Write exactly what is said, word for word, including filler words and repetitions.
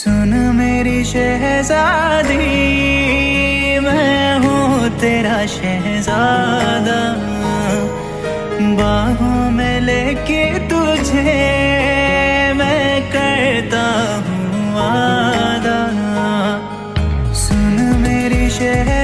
सुन मेरी शहजादी, मैं हूँ तेरा शहजादा। बाहों में लेके तुझे मैं करता हूँ वादा। सुन मेरी शहजादी,